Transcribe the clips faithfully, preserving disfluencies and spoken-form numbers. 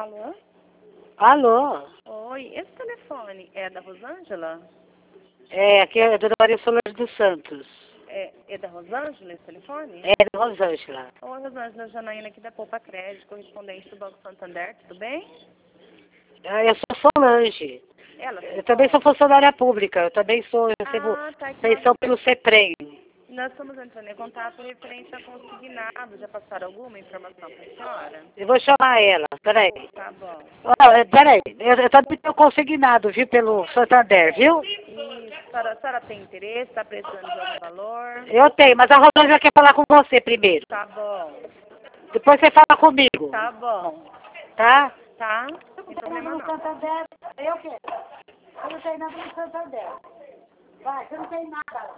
Alô? Alô? Oi, esse telefone é da Rosângela? É, aqui é a Dona Maria Solange dos Santos. É, é da Rosângela esse telefone? É da Rosângela. Oi, Rosângela, Janaína aqui da Poupa Crédito, correspondente do Banco Santander, tudo bem? Ah, eu sou Solange. Ela Eu também sou funcionária pública. Eu também sou, eu recebo Ah, tá, que nós, pensão pelo CEPREM. nós estamos entrando em contato referente a consignado. Já passaram alguma informação para a senhora? Eu vou chamar ela, peraí. Tá bom. Ó, é, peraí, eu, eu também tenho consignado, viu, pelo Santander, viu? E a senhora, a senhora tem interesse? Está precisando de algum valor? Eu tenho, mas a Rosângela quer falar com você primeiro. Tá bom, Depois você fala comigo, tá bom, tá? tá? Não tem problema não. Santander, eu quero. Você não tem nada no Santander. Vai, você não tem nada.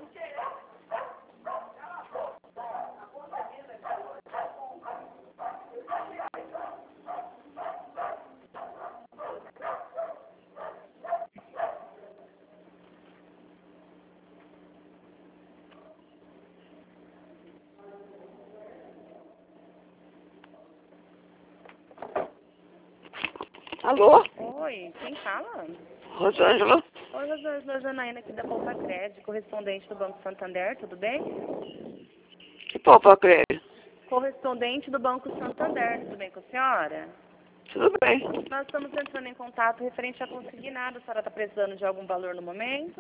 Alô? Oi, quem fala? Rosângela? Oi, Rosângela, Janaína aqui da Poupa Crédito, correspondente do Banco Santander, tudo bem? Que Poupa Crédito? Correspondente do Banco Santander, tudo bem com a senhora? Tudo bem. Nós estamos entrando em contato referente a consignado. A senhora está precisando de algum valor no momento?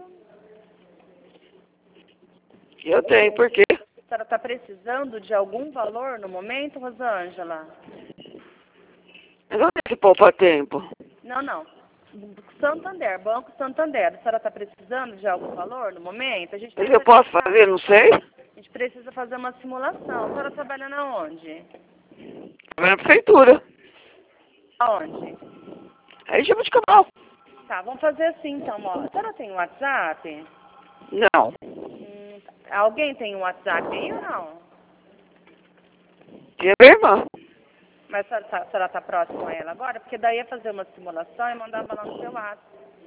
Eu tenho, por quê? A senhora está precisando de algum valor no momento, Rosângela? Eu não tenho que Poupa Tempo. Não, não. Santander, Banco Santander. A senhora está precisando de algum valor no momento? A gente Mas precisa eu posso fazer- fazer, não sei? A gente precisa fazer uma simulação. A senhora trabalha na onde? Vai na prefeitura. Aonde? Aí chama de cabal. Tá, vamos fazer assim então, ó. A senhora tem WhatsApp? Não. Hum, alguém tem um WhatsApp aí ou não? E a minha irmã. Mas a senhora tá, a senhora tá próxima a ela agora? Porque daí ia fazer uma simulação e mandava lá no seu WhatsApp.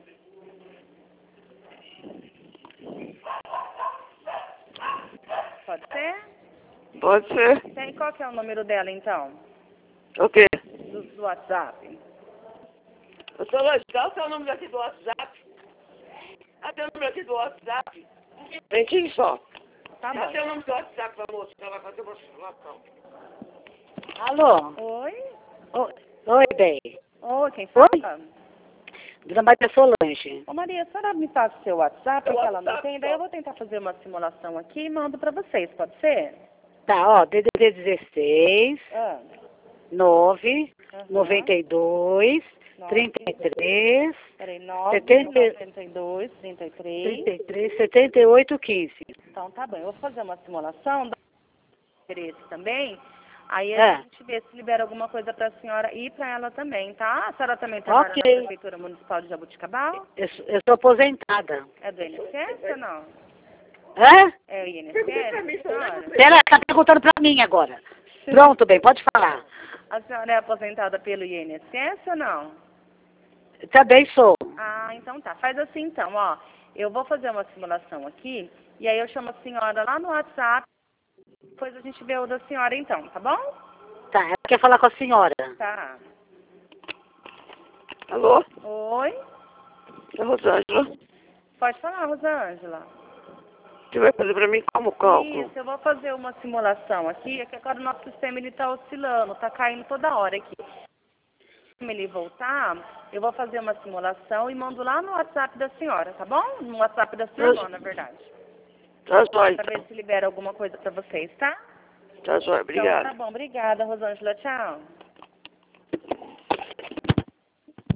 Pode ser? Pode ser. Tem, qual que é o número dela então? O quê? Do, do WhatsApp? Eu sou Solange, dá o seu número aqui do WhatsApp. Dá teu número aqui do WhatsApp. Ventinho só. Tá Dá bom. teu número do WhatsApp pra moça, que ela vai fazer uma simulação. Alô? Oi? Oi, oi, bem. Oi, quem fala? Dona Maria Solange. Ô Maria, a senhora me passa o seu WhatsApp, Seu que ela não WhatsApp, tem, daí eu vou tentar fazer uma simulação aqui e mando pra vocês, pode ser? Tá, ó, D D D dezesseis, Ah, nove, aham. noventa e dois, trinta e três, Peraí, nove, setenta, noventa e dois, trinta e três. trinta e três, setenta e oito, quinze. Então tá bom, eu vou fazer uma simulação, dá interesse também, aí É. a gente vê se libera alguma coisa pra senhora e pra ela também, tá? A senhora também trabalha Ok. na Prefeitura Municipal de Jabuticabal? Eu, sou- eu sou aposentada. É do I N S S ou não? Hã? É o I N S S, senhora? Ela tá perguntando pra mim agora. Pronto, bem, pode falar. A senhora é aposentada pelo I N S S ou não? Também sou. Ah, então tá. Faz assim então, ó. Eu vou fazer uma simulação aqui e aí eu chamo a senhora lá no WhatsApp. Depois a gente vê o da senhora então, tá bom? Tá, ela quer falar com a senhora. Tá. Alô? Oi? É Rosângela. Pode falar, Rosângela. Você vai fazer pra mim como cálculo? Isso, eu vou fazer uma simulação aqui, é que agora o nosso sistema ele tá oscilando, tá caindo toda hora aqui. Se ele voltar, eu vou fazer uma simulação e mando lá no WhatsApp da senhora, tá bom? No WhatsApp da sua irmã, na verdade. Tá jóia, Pra ver então. se libera alguma coisa pra vocês, tá? Tá jóia, Então obrigado. tá bom, obrigada, Rosângela. Tchau.